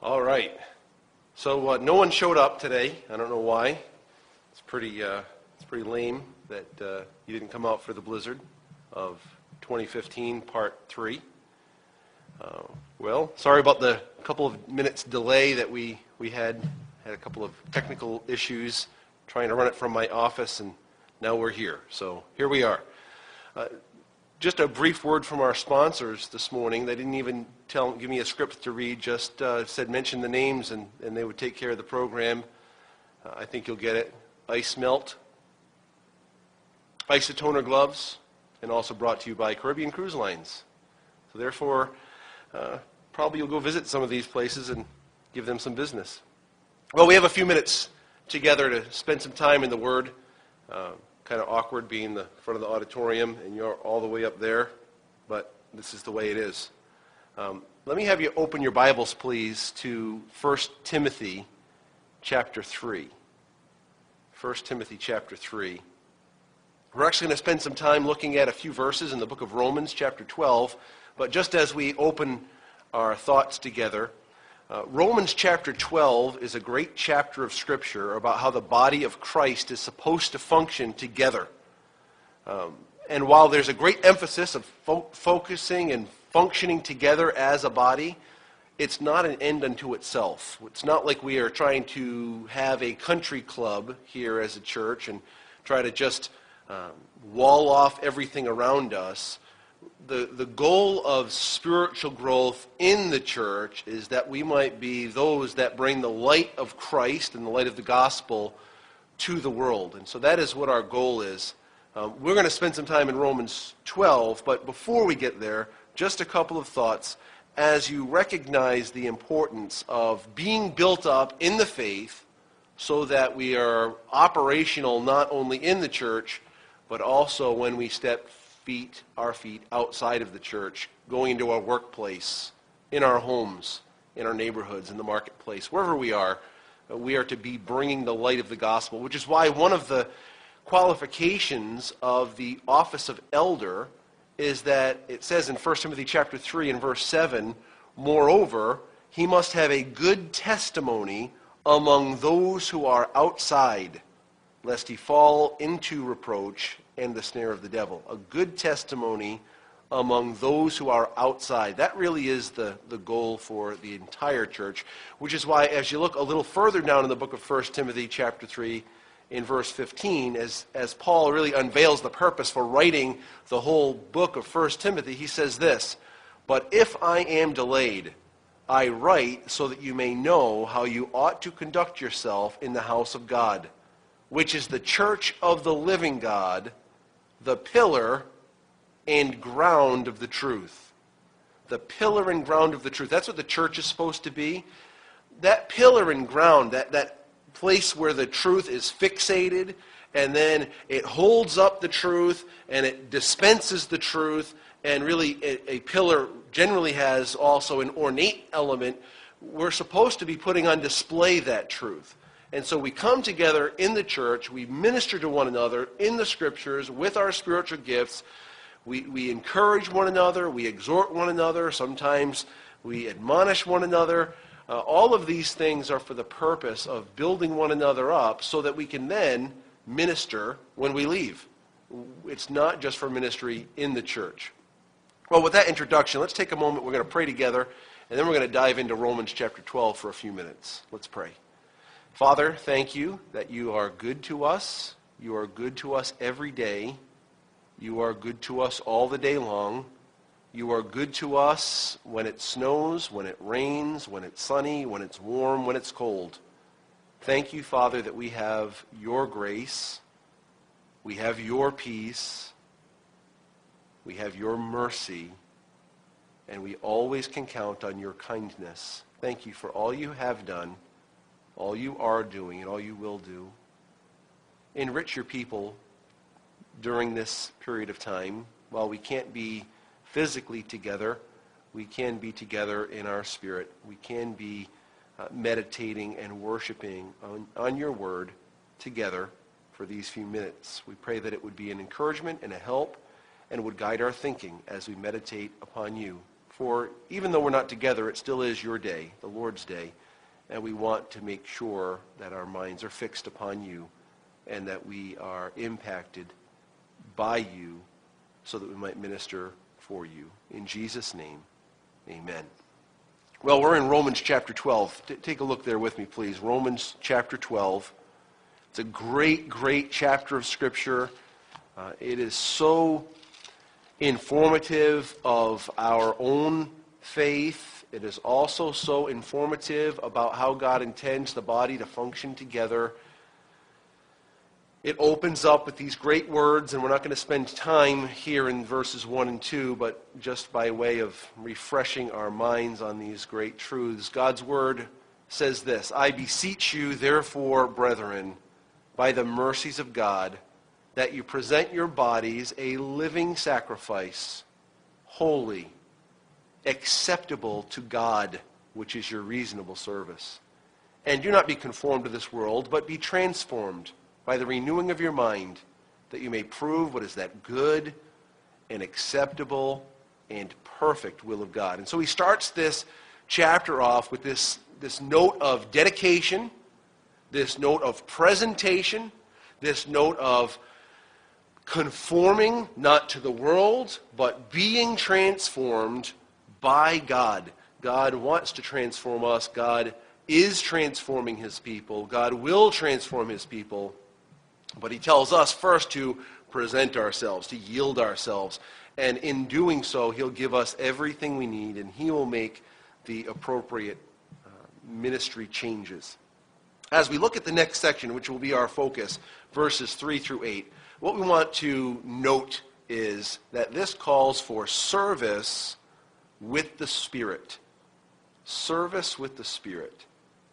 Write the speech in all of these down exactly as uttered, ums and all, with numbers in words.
All right. So uh, no one showed up today. I don't know why. It's pretty uh, it's pretty lame that uh, you didn't come out for the blizzard of twenty fifteen Part three. Uh, well, sorry about the couple of minutes delay that we, we had. Had a couple of technical issues trying to run it from my office, and now we're here. So here we are. Uh, Just a brief word from our sponsors this morning. They didn't even tell, give me a script to read, just uh, said mention the names and, and they would take care of the program. Uh, I think you'll get it. Ice Melt, Isotoner Gloves, and also brought to you by Caribbean Cruise Lines. So therefore, uh, probably you'll go visit some of these places and give them some business. Well, we have a few minutes together to spend some time in the Word. Uh, kind of awkward being the front of the auditorium and you're all the way up there, but this is the way it is. Um, let me have you open your Bibles, please, to First Timothy chapter three. First Timothy chapter three. We're actually going to spend some time looking at a few verses in the book of Romans chapter twelve, but just as we open our thoughts together, Uh, Romans chapter twelve is a great chapter of Scripture about how the body of Christ is supposed to function together. Um, and while there's a great emphasis of fo- focusing and functioning together as a body, it's not an end unto itself. It's not like we are trying to have a country club here as a church and try to just um, wall off everything around us. The, the goal of spiritual growth in the church is that we might be those that bring the light of Christ and the light of the gospel to the world. And so that is what our goal is. Um, we're going to spend some time in Romans twelve, but before we get there, just a couple of thoughts as you recognize the importance of being built up in the faith so that we are operational not only in the church, but also when we step feet, our feet outside of the church, going into our workplace, in our homes, in our neighborhoods, in the marketplace, wherever we are, we are to be bringing the light of the gospel, which is why one of the qualifications of the office of elder is that it says in First Timothy chapter three and verse seven, moreover, he must have a good testimony among those who are outside, lest he fall into reproach and the snare of the devil. A good testimony among those who are outside. That really is the, the goal for the entire church, which is why as you look a little further down in the book of First Timothy chapter three, in verse fifteen, as, as Paul really unveils the purpose for writing the whole book of First Timothy, he says this, "But if I am delayed, I write so that you may know how you ought to conduct yourself in the house of God, which is the church of the living God, the pillar and ground of the truth." The pillar and ground of the truth. That's what the church is supposed to be. That pillar and ground, that, that place where the truth is fixated, and then it holds up the truth, and it dispenses the truth, and really a, a pillar generally has also an ornate element. We're supposed to be putting on display that truth. And so we come together in the church, we minister to one another in the Scriptures with our spiritual gifts. We, we encourage one another, we exhort one another, sometimes we admonish one another. Uh, all of these things are for the purpose of building one another up so that we can then minister when we leave. It's not just for ministry in the church. Well, with that introduction, let's take a moment, we're going to pray together, and then we're going to dive into Romans chapter twelve for a few minutes. Let's pray. Father, thank you that you are good to us. You are good to us every day. You are good to us all the day long. You are good to us when it snows, when it rains, when it's sunny, when it's warm, when it's cold. Thank you, Father, that we have your grace. We have your peace. We have your mercy. And we always can count on your kindness. Thank you for all you have done, all you are doing, and all you will do. Enrich your people during this period of time. While we can't be physically together, we can be together in our spirit. We can be uh, meditating and worshiping on, on your word together for these few minutes. We pray that it would be an encouragement and a help and would guide our thinking as we meditate upon you For even though we're not together, it still is your day, the Lord's day, and we want to make sure that our minds are fixed upon you and that we are impacted by you so that we might minister for you. In Jesus' name, amen. Well, we're in Romans chapter twelve. T- take a look there with me, please. Romans chapter twelve. It's a great, great chapter of Scripture. Uh, it is so informative of our own faith. It is also so informative about how God intends the body to function together. It opens up with these great words, and we're not going to spend time here in verses one and two, but just by way of refreshing our minds on these great truths. God's word says this: I beseech you, therefore, brethren, by the mercies of God, that you present your bodies a living sacrifice, holy, acceptable to God, which is your reasonable service. And do not be conformed to this world, but be transformed by the renewing of your mind, that you may prove what is that good and acceptable and perfect will of God. And so he starts this chapter off with this, this note of dedication, this note of presentation, this note of conforming not to the world, but being transformed by God. God wants to transform us. God is transforming his people. God will transform his people. But he tells us first to present ourselves, to yield ourselves. And in doing so, he'll give us everything we need, and he will make the appropriate uh, ministry changes. As we look at the next section, which will be our focus, verses three through eight, what we want to note is that this calls for service with the Spirit. Service with the Spirit.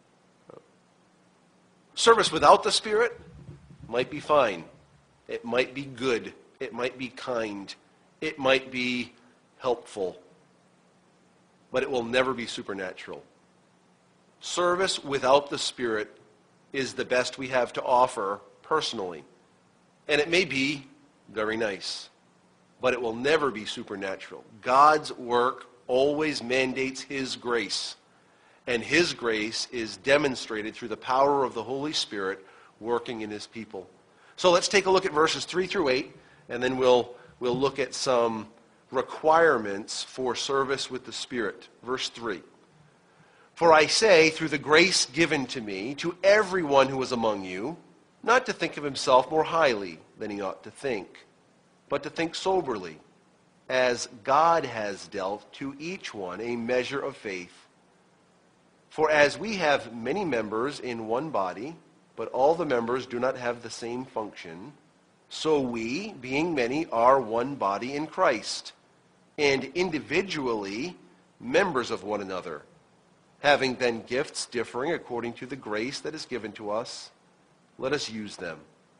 Service without the Spirit might be fine. It might be good. It might be kind. It might be helpful. But it will never be supernatural. Service without the Spirit is the best we have to offer personally. And it may be very nice, but it will never be supernatural. God's work always mandates his grace, and his grace is demonstrated through the power of the Holy Spirit working in his people. So let's take a look at verses three through eight, and then we'll, we'll look at some requirements for service with the Spirit. Verse three. For I say, through the grace given to me, to everyone who is among you, not to think of himself more highly than he ought to think, but to think soberly, as God has dealt to each one a measure of faith. For as we have many members in one body, but all the members do not have the same function, so we, being many, are one body in Christ, and individually members of one another, having then gifts differing according to the grace that is given to us. Let us use them.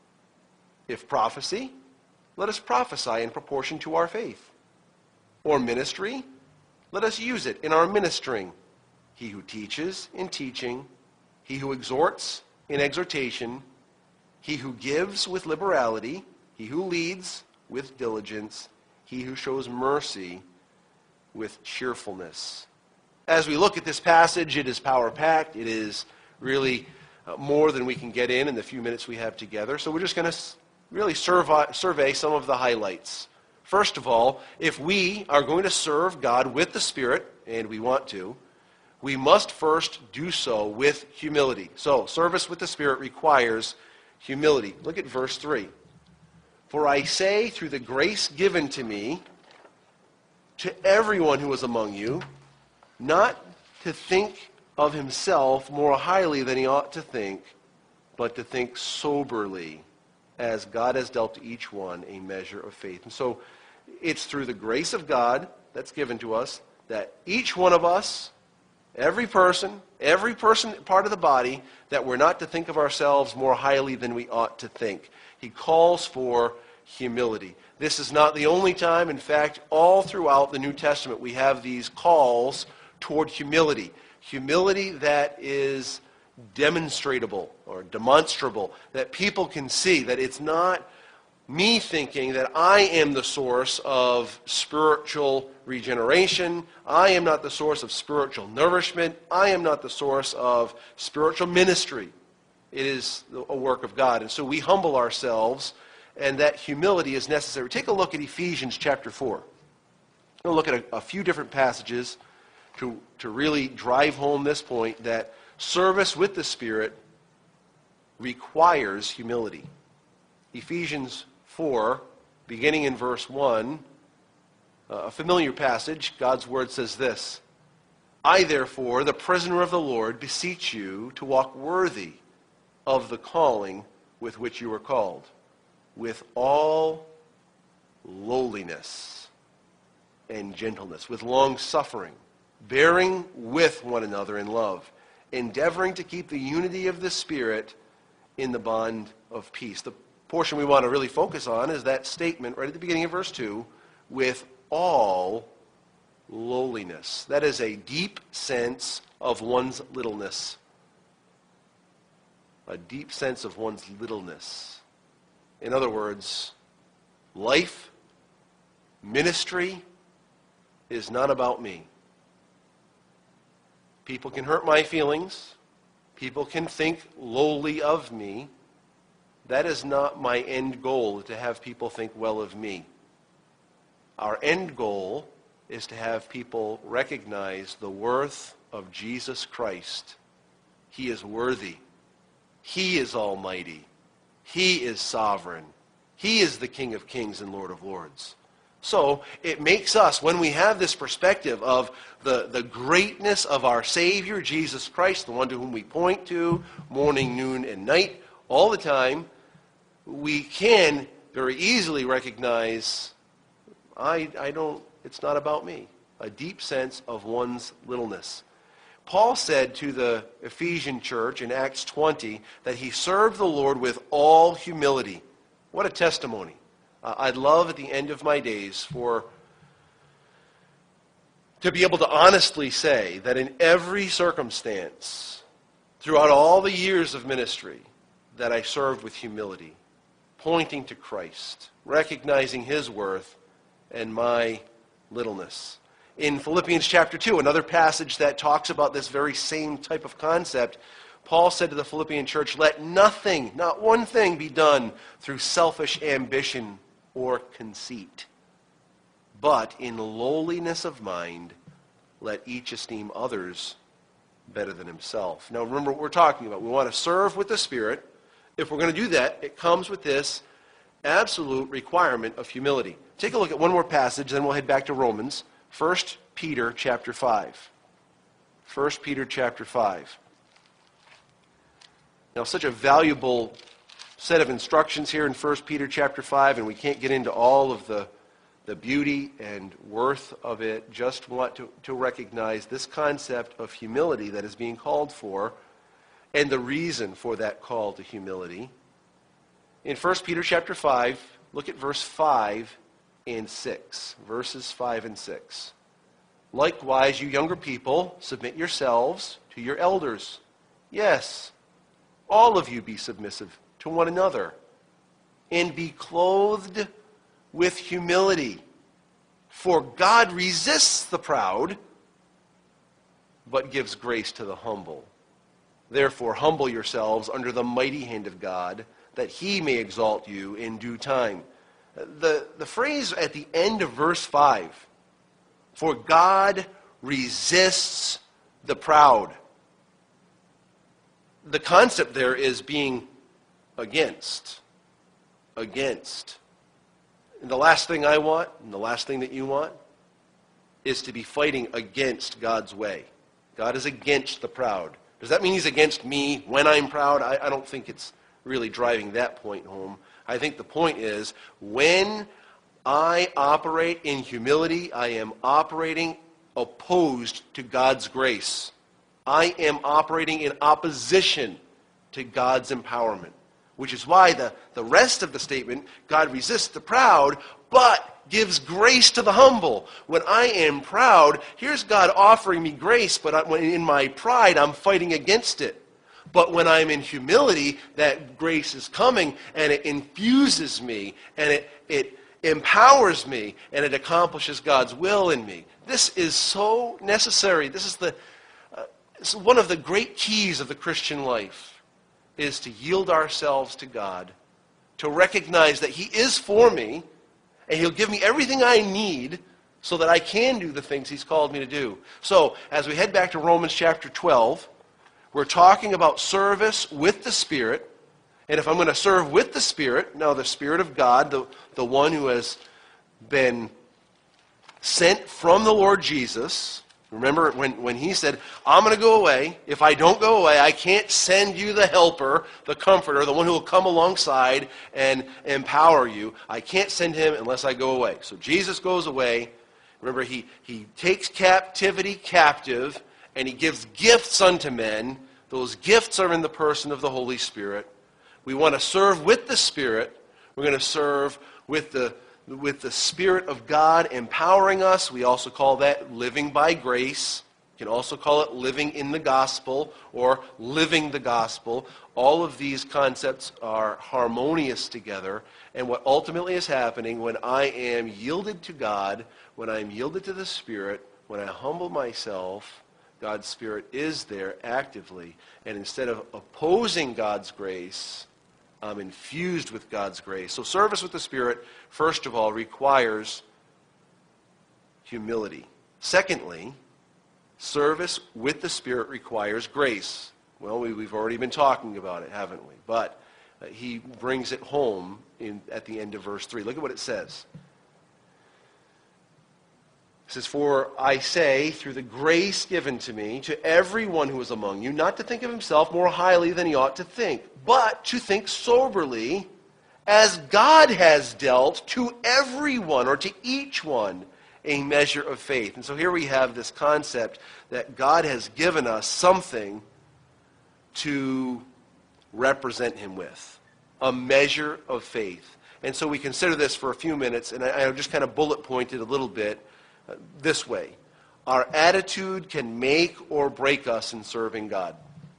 If prophecy, let us prophesy in proportion to our faith. Or ministry, let us use it in our ministering. He who teaches, in teaching. He who exhorts, in exhortation. He who gives, with liberality. He who leads, with diligence. He who shows mercy, with cheerfulness. As we look at this passage, it is power-packed. It is really Uh, more than we can get in in the few minutes we have together. So we're just going to s- really survey, survey some of the highlights. First of all, if we are going to serve God with the Spirit, and we want to, we must first do so with humility. So service with the Spirit requires humility. Look at verse three. For I say, through the grace given to me, to everyone who is among you, not to think of himself more highly than he ought to think, but to think soberly, as God has dealt to each one a measure of faith. And so it's through the grace of God that's given to us that each one of us, every person, every person part of the body, that we're not to think of ourselves more highly than we ought to think. He calls for humility. This is not the only time. In fact, all throughout the New Testament, we have these calls toward humility. Humility that is demonstratable or demonstrable, that people can see, that it's not me thinking that I am the source of spiritual regeneration. I am not the source of spiritual nourishment. I am not the source of spiritual ministry. It is a work of God. And so we humble ourselves, and that humility is necessary. Take a look at Ephesians chapter four. We'll look at a, a few different passages to, to really drive home this point that service with the Spirit requires humility. Ephesians four, beginning in verse one, a familiar passage. God's word says this: I, therefore, the prisoner of the Lord, beseech you to walk worthy of the calling with which you were called, with all lowliness and gentleness, with long suffering, bearing with one another in love, endeavoring to keep the unity of the Spirit in the bond of peace. The portion we want to really focus on is that statement right at the beginning of verse two, with all lowliness. That is a deep sense of one's littleness. A deep sense of one's littleness. In other words, life, ministry is not about me. People can hurt my feelings. People can think lowly of me. That is not my end goal, to have people think well of me. Our end goal is to have people recognize the worth of Jesus Christ. He is worthy. He is almighty. He is sovereign. He is the King of kings and Lord of lords. So it makes us, when we have this perspective of the, the greatness of our Savior, Jesus Christ, the one to whom we point to morning, noon, and night, all the time, we can very easily recognize, I, I don't, it's not about me. A deep sense of one's littleness. Paul said to the Ephesian church in Acts twenty that he served the Lord with all humility. What a testimony. Uh, I'd love at the end of my days for to be able to honestly say that in every circumstance, throughout all the years of ministry, that I served with humility, pointing to Christ, recognizing his worth and my littleness. In Philippians chapter two, another passage that talks about this very same type of concept, Paul said to the Philippian church, let nothing, not one thing, be done through selfish ambition or conceit, but in lowliness of mind, let each esteem others better than himself. Now remember what we're talking about. We want to serve with the Spirit. If we're going to do that, it comes with this absolute requirement of humility. Take a look at one more passage, then we'll head back to Romans. First Peter chapter five. First Peter chapter five. Now, such a valuable set of instructions here in First Peter chapter five, and we can't get into all of the, the beauty and worth of it. Just want to, to recognize this concept of humility that is being called for, and the reason for that call to humility. In First Peter chapter five, look at verse five and six. Verses five and six. Likewise, you younger people, submit yourselves to your elders. Yes, all of you be submissive to one another, and be clothed with humility. For God resists the proud, but gives grace to the humble. Therefore, humble yourselves under the mighty hand of God, that he may exalt you in due time. The, the phrase at the end of verse five, for God resists the proud. The concept there is being against. Against. And the last thing I want, and the last thing that you want, is to be fighting against God's way. God is against the proud. Does that mean he's against me when I'm proud? I, I don't think it's really driving that point home. I think the point is, when I operate in humility, I am operating opposed to God's grace. I am operating in opposition to God's empowerment, which is why the, the rest of the statement, God resists the proud, but gives grace to the humble. When I am proud, here's God offering me grace, but I, when in my pride, I'm fighting against it. But when I'm in humility, that grace is coming, and it infuses me, and it, it empowers me, and it accomplishes God's will in me. This is so necessary. This is the uh, this is one of the great keys of the Christian life, is to yield ourselves to God, to recognize that he is for me, and he'll give me everything I need so that I can do the things he's called me to do. So, as we head back to Romans chapter twelve, we're talking about service with the Spirit. And if I'm going to serve with the Spirit, now the Spirit of God, the, the one who has been sent from the Lord Jesus, remember when, when he said, I'm going to go away. If I don't go away, I can't send you the helper, the comforter, the one who will come alongside and empower you. I can't send him unless I go away. So Jesus goes away. Remember, he, he takes captivity captive, and he gives gifts unto men. Those gifts are in the person of the Holy Spirit. We want to serve with the Spirit. We're going to serve with the, with the Spirit of God empowering us. We also call that living by grace. You can also call it living in the gospel or living the gospel. All of these concepts are harmonious together. And what ultimately is happening when I am yielded to God, when I'm yielded to the Spirit, when I humble myself, God's Spirit is there actively. And instead of opposing God's grace, I'm infused with God's grace. So service with the Spirit, first of all, requires humility. Secondly, service with the Spirit requires grace. Well, we, we've already been talking about it, haven't we? But uh, he brings it home in, at the end of verse three. Look at what it says. It says, for I say, through the grace given to me, to everyone who is among you, not to think of himself more highly than he ought to think, but to think soberly, as God has dealt to everyone, or to each one, a measure of faith. And so here we have this concept that God has given us something to represent him with, a measure of faith. And so we consider this for a few minutes, and I, I just kind of bullet pointed a little bit uh, this way. Our attitude can make or break us in serving God.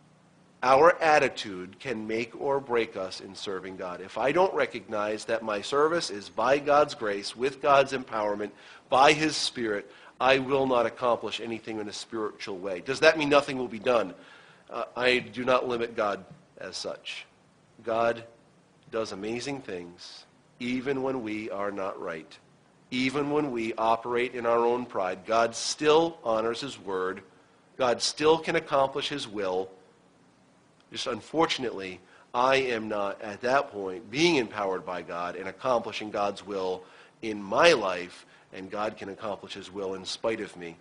Our attitude can make or break us in serving God. If I don't recognize that my service is by God's grace, with God's empowerment, by his Spirit, I will not accomplish anything in a spiritual way. Does that mean nothing will be done? Uh, I do not limit God as such. God does amazing things, even when we are not right. Even when we operate in our own pride, God still honors his word. God still can accomplish his will. Just unfortunately, I am not at that point being empowered by God and accomplishing God's will in my life, and God can accomplish his will in spite of me.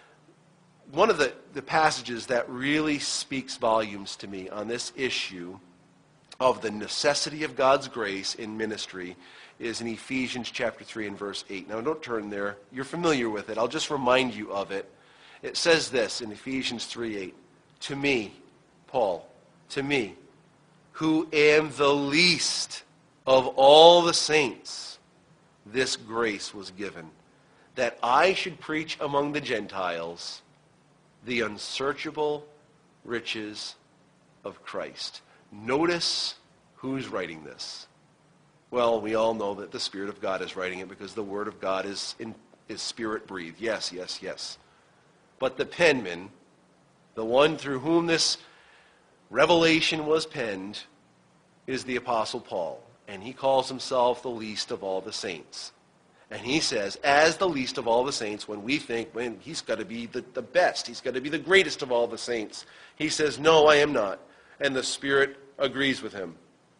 One of the, the passages that really speaks volumes to me on this issue of the necessity of God's grace in ministry is in Ephesians chapter three and verse eight. Now, don't turn there. You're familiar with it. I'll just remind you of it. It says this in Ephesians three eight, to me, Paul, to me, who am the least of all the saints, this grace was given, that I should preach among the Gentiles the unsearchable riches of Christ. Notice who's writing this. Well, we all know that the Spirit of God is writing it because the Word of God is, in, is Spirit-breathed. Yes, yes, yes. But the penman, the one through whom this revelation was penned, is the Apostle Paul. And he calls himself the least of all the saints. And he says, as the least of all the saints, when we think, man, he's got to be the, the best, he's got to be the greatest of all the saints, he says, no, I am not. And the Spirit agrees with him.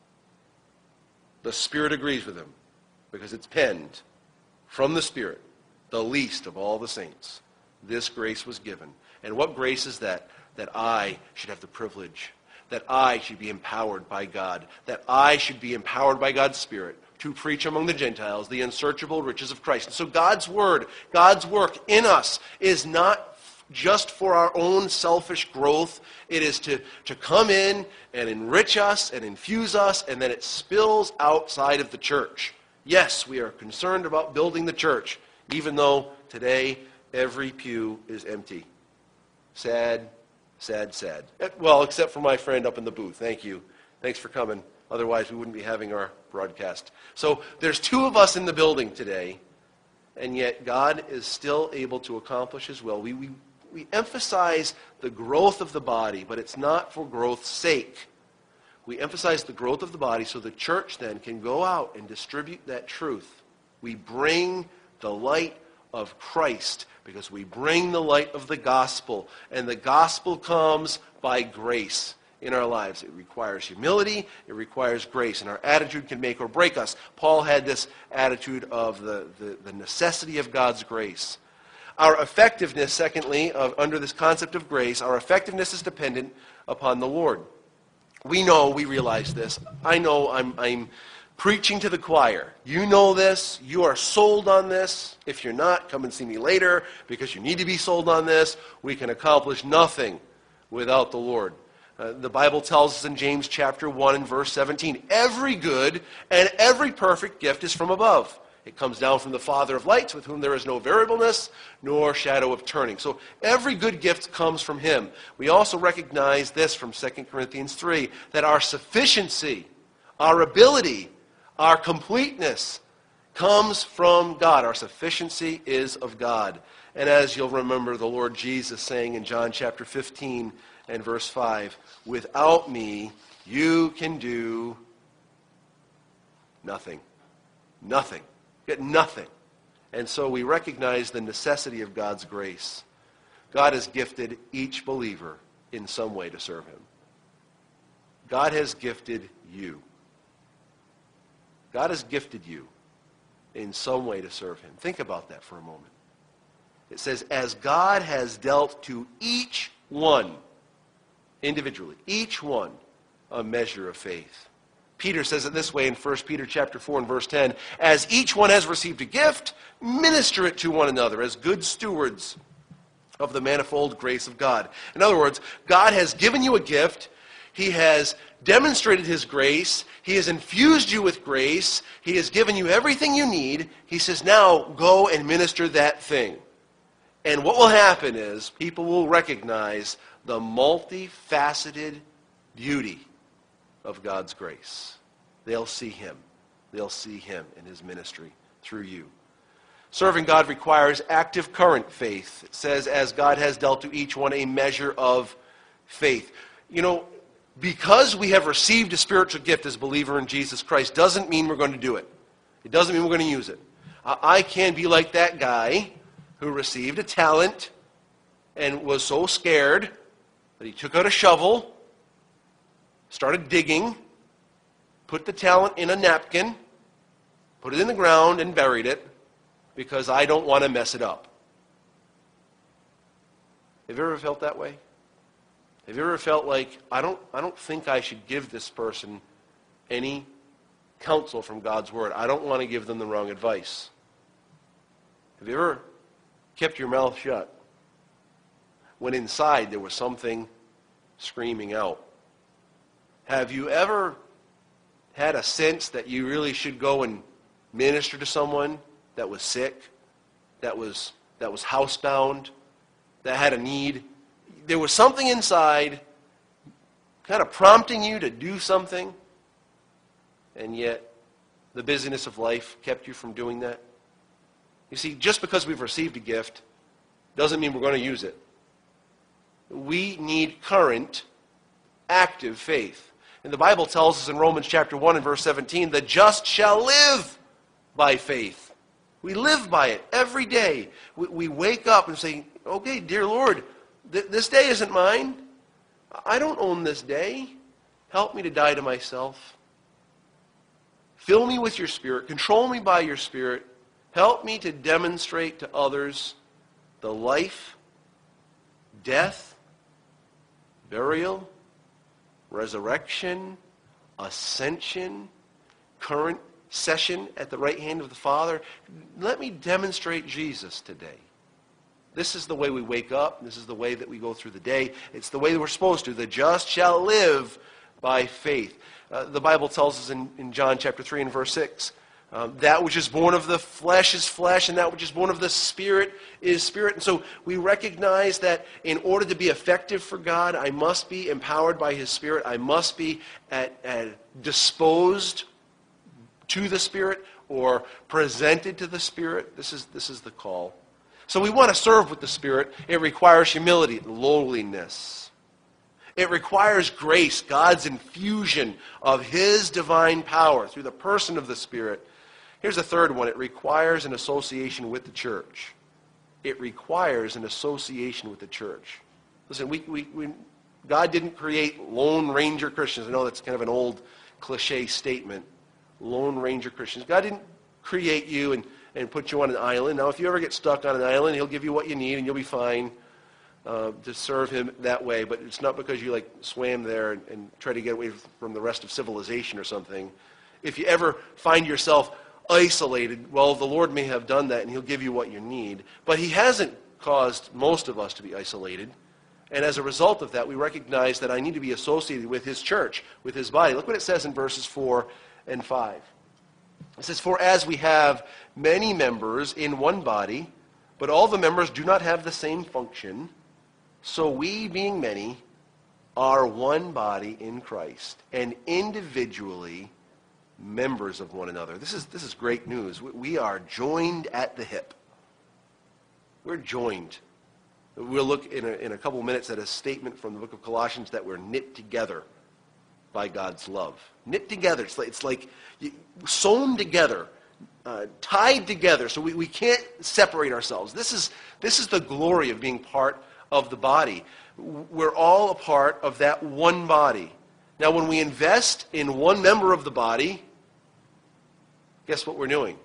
The Spirit agrees with him because it's penned from the Spirit, the least of all the saints. This grace was given. And what grace is that? That I should have the privilege, that I should be empowered by God, that I should be empowered by God's Spirit to preach among the Gentiles the unsearchable riches of Christ. And so God's word, God's work in us is not just for our own selfish growth. It is to, to come in and enrich us and infuse us, and then it spills outside of the church. Yes, we are concerned about building the church, even though today every pew is empty. Sad, Sad, sad. Well, except for my friend up in the booth. Thank you. Thanks for coming. Otherwise, we wouldn't be having our broadcast. So there's two of us in the building today, and yet God is still able to accomplish his will. We, we, we emphasize the growth of the body, but it's not for growth's sake. We emphasize the growth of the body so the church then can go out and distribute that truth. We bring the light of Christ because we bring the light of the gospel, and the gospel comes by grace in our lives. It requires humility, it requires grace, and our attitude can make or break us. Paul had this attitude of the, the, the necessity of God's grace. Our effectiveness, secondly, of, under this concept of grace, our effectiveness is dependent upon the Lord. We know, we realize this. I know I'm, I'm preaching to the choir. You know this. You are sold on this. If you're not, come and see me later because you need to be sold on this. We can accomplish nothing without the Lord. Uh, the Bible tells us in James chapter one and verse seventeen, every good and every perfect gift is from above. It comes down from the Father of lights, with whom there is no variableness nor shadow of turning. So every good gift comes from him. We also recognize this from Second Corinthians three, that our sufficiency, our ability, our completeness comes from God. Our sufficiency is of God. And as you'll remember the Lord Jesus saying in John chapter fifteen and verse five, without me you can do nothing. Nothing. Get nothing. And so we recognize the necessity of God's grace. God has gifted each believer in some way to serve him. God has gifted you. God has gifted you in some way to serve him. Think about that for a moment. It says, as God has dealt to each one, individually, each one, a measure of faith. Peter says it this way in First Peter chapter four and verse ten, as each one has received a gift, minister it to one another as good stewards of the manifold grace of God. In other words, God has given you a gift. He has demonstrated his grace. He has infused you with grace. He has given you everything you need. He says, now go and minister that thing. And what will happen is people will recognize the multifaceted beauty of God's grace. They'll see him. They'll see him in his ministry through you. Serving God requires active current faith. It says, as God has dealt to each one a measure of faith. You know, because we have received a spiritual gift as a believer in Jesus Christ doesn't mean we're going to do it. It doesn't mean we're going to use it. I can be like that guy who received a talent and was so scared that he took out a shovel, started digging, put the talent in a napkin, put it in the ground, and buried it because I don't want to mess it up. Have you ever felt that way? Have you ever felt like, I don't, I don't think I should give this person any counsel from God's Word. I don't want to give them the wrong advice. Have you ever kept your mouth shut when inside there was something screaming out? Have you ever had a sense that you really should go and minister to someone that was sick, that was, that was housebound, that had a need? There was something inside kind of prompting you to do something, and yet the busyness of life kept you from doing that. You see, just because we've received a gift doesn't mean we're going to use it. We need current, active faith. And the Bible tells us in Romans chapter one and verse seventeen, the just shall live by faith. We live by it every day. We, we wake up and say, okay, dear Lord, th- this day isn't mine. I don't own this day. Help me to die to myself. Fill me with your Spirit. Control me by your Spirit. Help me to demonstrate to others the life, death, burial, resurrection, ascension, current session at the right hand of the Father. Let me demonstrate Jesus today. This is the way we wake up. This is the way that we go through the day. It's the way that we're supposed to. The just shall live by faith. Uh, the Bible tells us in, in John chapter three and verse six, Um, that which is born of the flesh is flesh, and that which is born of the Spirit is spirit. And so we recognize that in order to be effective for God, I must be empowered by His Spirit. I must be at, at disposed to the Spirit or presented to the Spirit. This is, this is the call. So we want to serve with the Spirit. It requires humility, lowliness. It requires grace, God's infusion of His divine power through the person of the Spirit. Here's the third one. It requires an association with the church. It requires an association with the church. Listen, we, we, we, God didn't create Lone Ranger Christians. I know that's kind of an old cliche statement. Lone Ranger Christians. God didn't create you and, and put you on an island. Now, if you ever get stuck on an island, He'll give you what you need and you'll be fine. Uh, to serve Him that way, but it's not because you like swam there and, and try to get away from the rest of civilization or something. If you ever find yourself isolated, well, the Lord may have done that and He'll give you what you need, but He hasn't caused most of us to be isolated. And as a result of that, we recognize that I need to be associated with His church, with His body. Look what it says in verses four and five. It says, "For as we have many members in one body, but all the members do not have the same function, so we, being many, are one body in Christ, and individually members of one another." This is, this is great news. We are joined at the hip. We're joined. We'll look in a, in a couple minutes at a statement from the book of Colossians that we're knit together by God's love. Knit together. It's like, it's like sewn together, uh, tied together, so we, we can't separate ourselves. This is, this is the glory of being part of the body. We're all a part of that one body. Now, when we invest in one member of the body, guess what we're doing?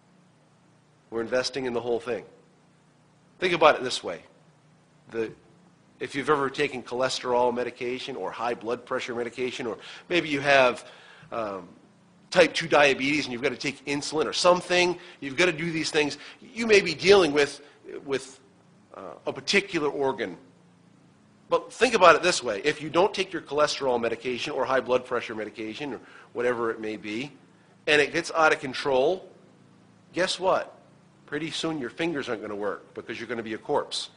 We're investing in the whole thing. Think about it this way. The, if you've ever taken cholesterol medication or high blood pressure medication, or maybe you have um, type two diabetes and you've got to take insulin or something, you've got to do these things, you may be dealing with, with Uh, a particular organ. But think about it this way. If you don't take your cholesterol medication or high blood pressure medication or whatever it may be, and it gets out of control, guess what? Pretty soon your fingers aren't going to work because you're going to be a corpse.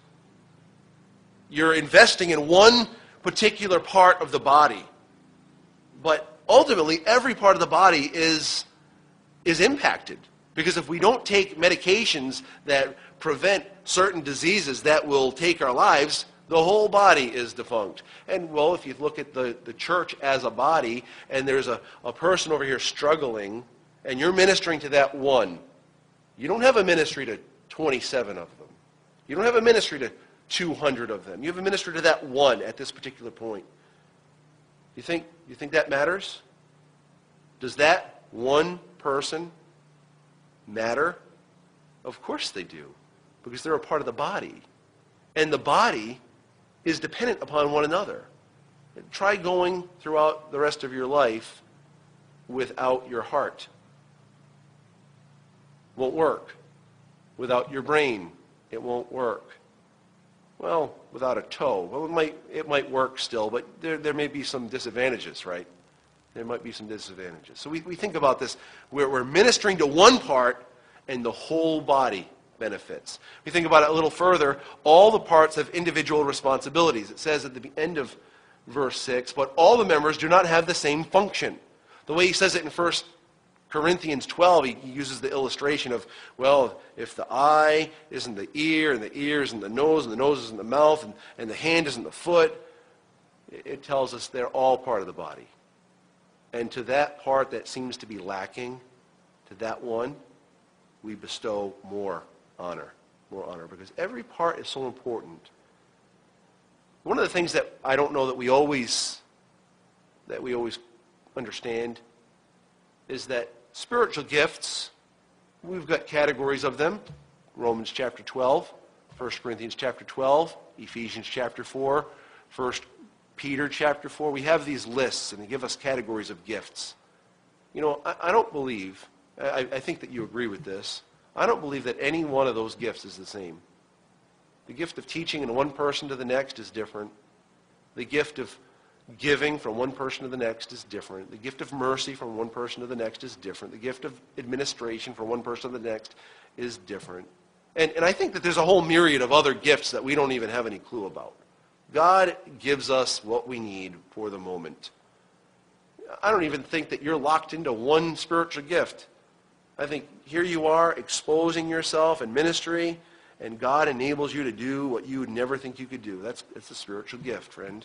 You're investing in one particular part of the body. But ultimately, every part of the body is, is impacted. Because if we don't take medications that prevent certain diseases that will take our lives, the whole body is defunct. And, well, if you look at the, the church as a body, and there's a, a person over here struggling, and you're ministering to that one, you don't have a ministry to twenty-seven of them. You don't have a ministry to two hundred of them. You have a ministry to that one at this particular point. You think, you think that matters? Does that one person matter? Of course they do, because they're a part of the body. And the body is dependent upon one another. Try going throughout the rest of your life without your heart. Won't work. Without your brain, it won't work. Well, without a toe, well, it might, it might work still, but there, there may be some disadvantages, right? There might be some disadvantages. So we, we think about this. We're, we're ministering to one part, and the whole body benefits. We think about it a little further. All the parts have individual responsibilities. It says at the end of verse six, but all the members do not have the same function. The way he says it in First Corinthians twelve, he uses the illustration of, well, if the eye isn't the ear, and the ear isn't the nose, and the nose isn't the mouth, and, and the hand isn't the foot, it tells us they're all part of the body. And to that part that seems to be lacking, to that one, we bestow more honor, more honor, because every part is so important. One of the things that I don't know that we always, that we always understand is that spiritual gifts, we've got categories of them. Romans chapter twelve, First Corinthians chapter twelve, Ephesians chapter four, First Peter chapter four. We have these lists, and they give us categories of gifts. You know, I, I don't believe, I, I think that you agree with this, I don't believe that any one of those gifts is the same. The gift of teaching in one person to the next is different. The gift of giving from one person to the next is different. The gift of mercy from one person to the next is different. The gift of administration from one person to the next is different. And, and I think that there's a whole myriad of other gifts that we don't even have any clue about. God gives us what we need for the moment. I don't even think that you're locked into one spiritual gift. I think here you are exposing yourself in ministry, and God enables you to do what you would never think you could do. That's, that's a spiritual gift, friend.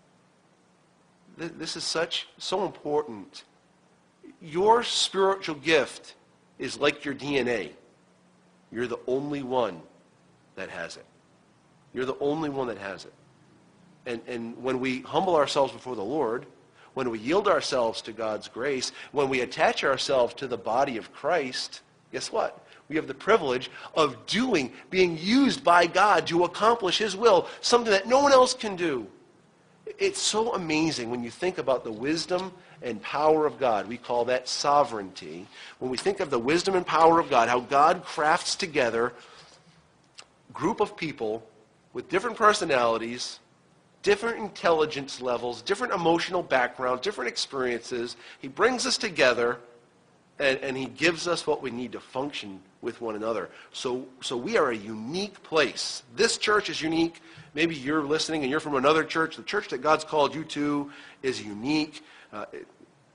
This is such, so important. Your spiritual gift is like your D N A. You're the only one that has it. You're the only one that has it. And, and when we humble ourselves before the Lord, when we yield ourselves to God's grace, when we attach ourselves to the body of Christ, guess what? We have the privilege of doing, being used by God to accomplish his will, something that no one else can do. It's so amazing when you think about the wisdom and power of God. We call that sovereignty. When we think of the wisdom and power of God, how God crafts together a group of people with different personalities, different intelligence levels, different emotional backgrounds, different experiences. He brings us together, and, and he gives us what we need to function with one another. So, so we are a unique place. This church is unique. Maybe you're listening and you're from another church. The church that God's called you to is unique. Uh, it,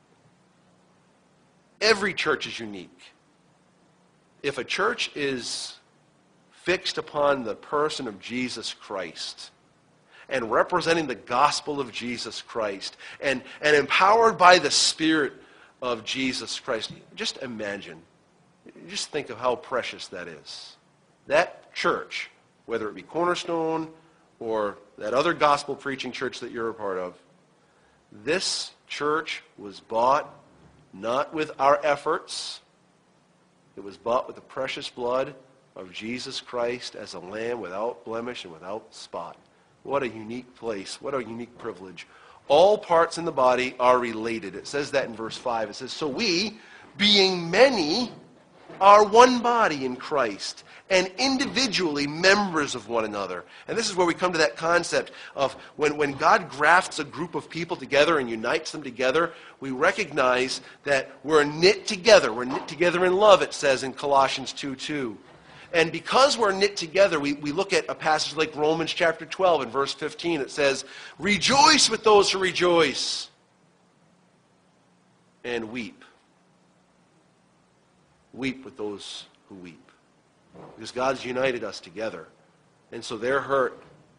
every church is unique. If a church is fixed upon the person of Jesus Christ and representing the gospel of Jesus Christ and, and empowered by the Spirit of Jesus Christ, just imagine, just think of how precious that is. That church, whether it be Cornerstone or that other gospel preaching church that you're a part of, this church was bought not with our efforts. It was bought with the precious blood of Jesus Christ as a lamb without blemish and without spot. What a unique place. What a unique privilege. All parts in the body are related. It says that in verse five. It says, so we, being many, are one body in Christ, and individually members of one another. And this is where we come to that concept of when, when God grafts a group of people together and unites them together, we recognize that we're knit together. We're knit together in love, it says in Colossians two two. And because we're knit together, we, we look at a passage like Romans chapter twelve and verse fifteen. It says, rejoice with those who rejoice, and weep. Weep with those who weep. Because God's united us together. And so their hurt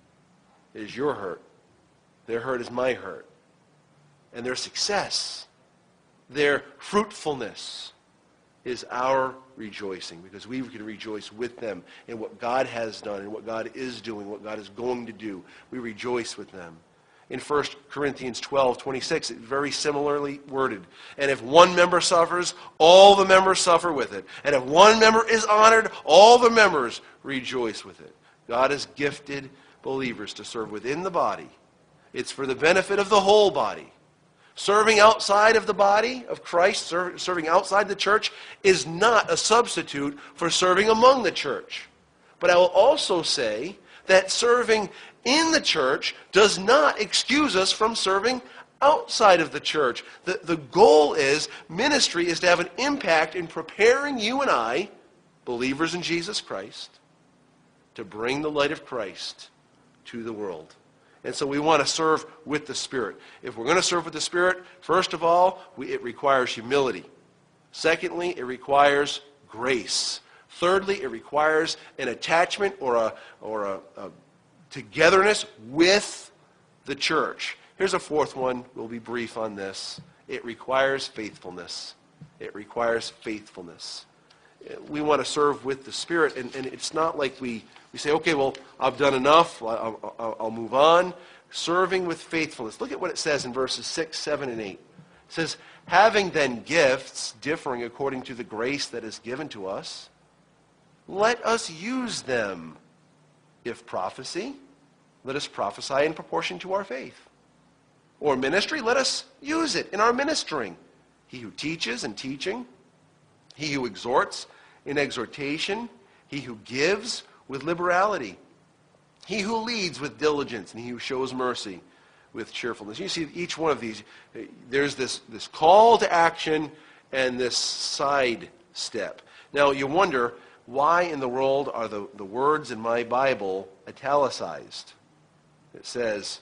is your hurt. Their hurt is my hurt. And their success, their fruitfulness is our rejoicing. Because we can rejoice with them in what God has done and what God is doing, what God is going to do. We rejoice with them. In First Corinthians twelve twenty-six, it's very similarly worded. And if one member suffers, all the members suffer with it. And if one member is honored, all the members rejoice with it. God has gifted believers to serve within the body. It's for the benefit of the whole body. Serving outside of the body of Christ, serv- serving outside the church, is not a substitute for serving among the church. But I will also say that serving in the church does not excuse us from serving outside of the church. The, the goal is, ministry is to have an impact in preparing you and I, believers in Jesus Christ, to bring the light of Christ to the world. And so we want to serve with the Spirit. If we're going to serve with the Spirit, first of all, we, it requires humility. Secondly, it requires grace. Thirdly, it requires an attachment or a or a, a togetherness with the church. Here's a fourth one. We'll be brief on this. It requires faithfulness. It requires faithfulness. We want to serve with the Spirit, and, and it's not like we, we say, okay, well, I've done enough. I'll, I'll, I'll move on. Serving with faithfulness. Look at what it says in verses six, seven, and eight. It says, having then gifts differing according to the grace that is given to us, let us use them. If prophecy, let us prophesy in proportion to our faith. Or ministry, let us use it in our ministering. He who teaches in teaching, he who exhorts in exhortation, he who gives with liberality, he who leads with diligence, and he who shows mercy with cheerfulness. You see each one of these, there's this, this call to action and this side step. Now you wonder, why in the world are the, the words in my Bible italicized? It says,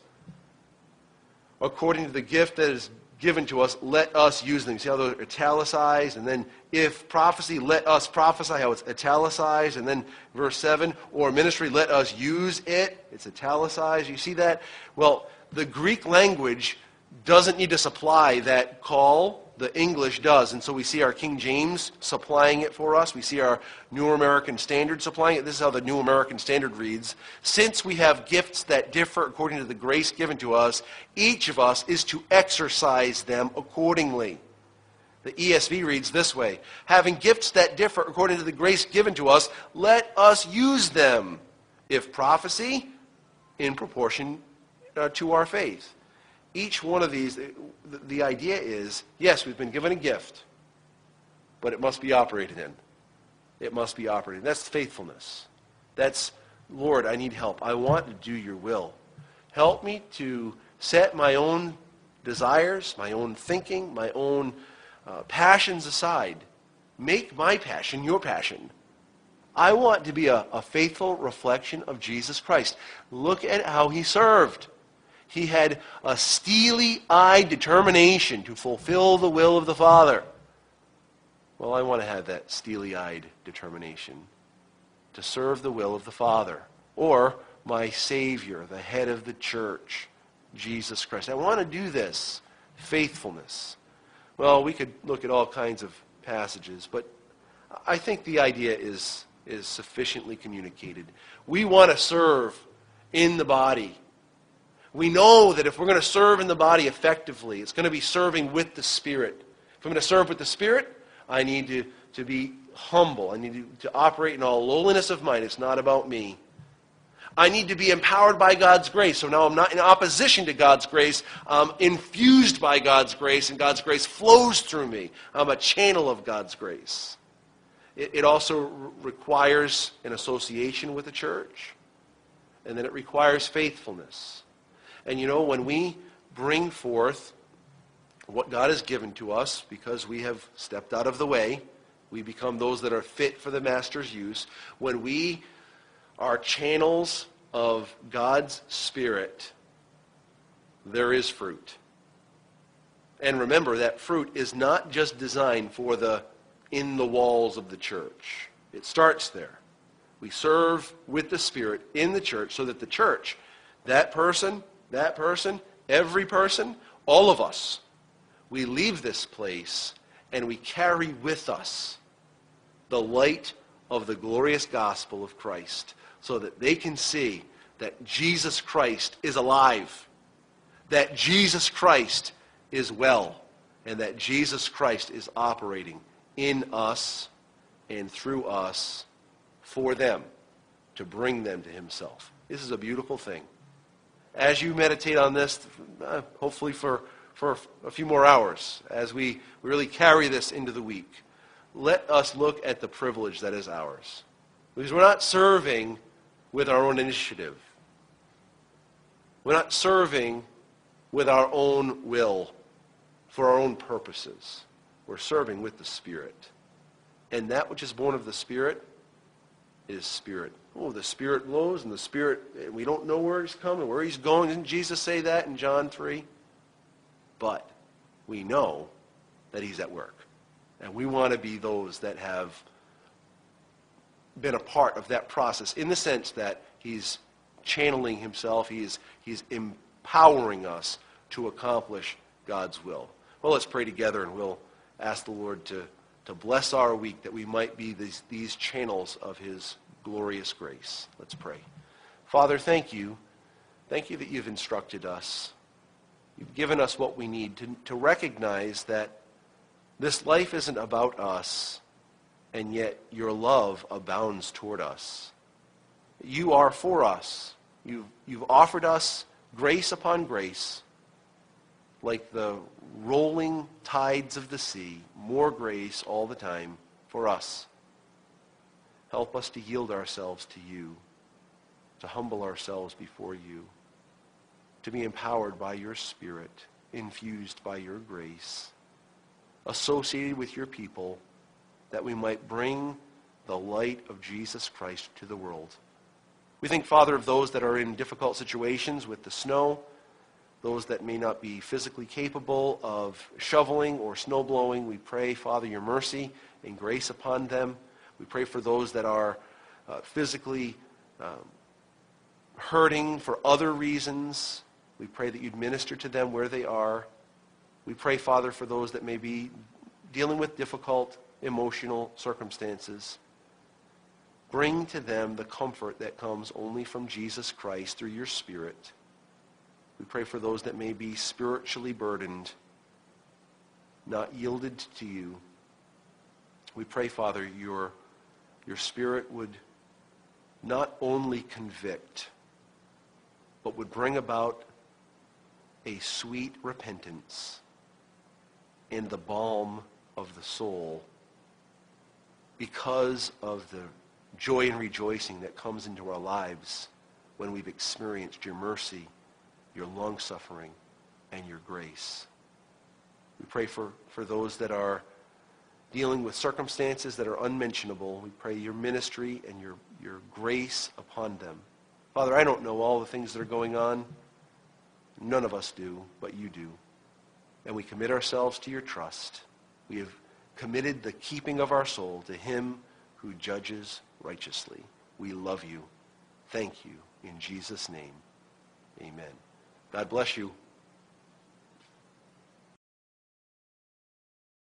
according to the gift that is given to us, let us use them. See how they're italicized? And then if prophecy, let us prophesy, how it's italicized. And then verse seven, or ministry, let us use it. It's italicized. You see that? Well, the Greek language doesn't need to supply that call. The English does. And so we see our King James supplying it for us. We see our New American Standard supplying it. This is how the New American Standard reads. Since we have gifts that differ according to the grace given to us, each of us is to exercise them accordingly. The E S V reads this way, having gifts that differ according to the grace given to us, let us use them. If prophecy, in proportion uh, to our faith. Each one of these, the, the idea is, yes, we've been given a gift, but it must be operated in. It must be operated in. That's faithfulness. That's, Lord, I need help. I want to do your will. Help me to set my own desires, my own thinking, my own uh, passions aside. Make my passion your passion. I want to be a, a faithful reflection of Jesus Christ. Look at how he served. He had a steely-eyed determination to fulfill the will of the Father. Well, I want to have that steely-eyed determination to serve the will of the Father, or my Savior, the head of the church, Jesus Christ. I want to do this. Faithfulness. Well, we could look at all kinds of passages, but I think the idea is, is sufficiently communicated. We want to serve in the body. We know that if we're going to serve in the body effectively, it's going to be serving with the Spirit. If I'm going to serve with the Spirit, I need to, to be humble. I need to, to operate in all lowliness of mind. It's not about me. I need to be empowered by God's grace. So now I'm not in opposition to God's grace. I'm infused by God's grace, and God's grace flows through me. I'm a channel of God's grace. It, it also re- requires an association with the church, and then it requires faithfulness. And you know, when we bring forth what God has given to us, because we have stepped out of the way, we become those that are fit for the Master's use. When we are channels of God's Spirit, there is fruit. And remember, that fruit is not just designed for the in the walls of the church. It starts there. We serve with the Spirit in the church so that the church, that person, that person, every person, all of us, we leave this place and we carry with us the light of the glorious gospel of Christ so that they can see that Jesus Christ is alive, that Jesus Christ is well, and that Jesus Christ is operating in us and through us for them, to bring them to himself. This is a beautiful thing. As you meditate on this, uh, hopefully for, for a few more hours, as we really carry this into the week, let us look at the privilege that is ours. Because we're not serving with our own initiative. We're not serving with our own will, for our own purposes. We're serving with the Spirit. And that which is born of the Spirit is Spirit. Oh, the Spirit blows, and the Spirit, we don't know where he's coming, where he's going. Didn't Jesus say that in John three? But we know that he's at work. And we want to be those that have been a part of that process in the sense that he's channeling himself, he's, he's empowering us to accomplish God's will. Well, let's pray together, and we'll ask the Lord to, to bless our week, that we might be these, these channels of his glorious grace. Let's pray. Father, thank you. Thank you that you've instructed us. You've given us what we need to, to recognize that this life isn't about us, and yet your love abounds toward us. You are for us. You've, you've offered us grace upon grace, like the rolling tides of the sea, more grace all the time for us. Help us to yield ourselves to you, to humble ourselves before you. to be empowered by your Spirit, infused by your grace, associated with your people, that we might bring the light of Jesus Christ to the world. We think, Father, of those that are in difficult situations with the snow, those that may not be physically capable of shoveling or snow blowing. We pray, Father, your mercy and grace upon them. We pray for those that are uh, physically um, hurting for other reasons. We pray that you'd minister to them where they are. We pray, Father, for those that may be dealing with difficult emotional circumstances. Bring to them the comfort that comes only from Jesus Christ through your Spirit. We pray for those that may be spiritually burdened, not yielded to you. We pray, Father, your, your Spirit would not only convict, but would bring about a sweet repentance and the balm of the soul because of the joy and rejoicing that comes into our lives when we've experienced your mercy, your long-suffering, and your grace. We pray for, for those that are dealing with circumstances that are unmentionable. We pray your ministry and your, your grace upon them. Father, I don't know all the things that are going on. None of us do, but you do. And we commit ourselves to your trust. We have committed the keeping of our soul to him who judges righteously. We love you. Thank you. In Jesus' name, amen. God bless you.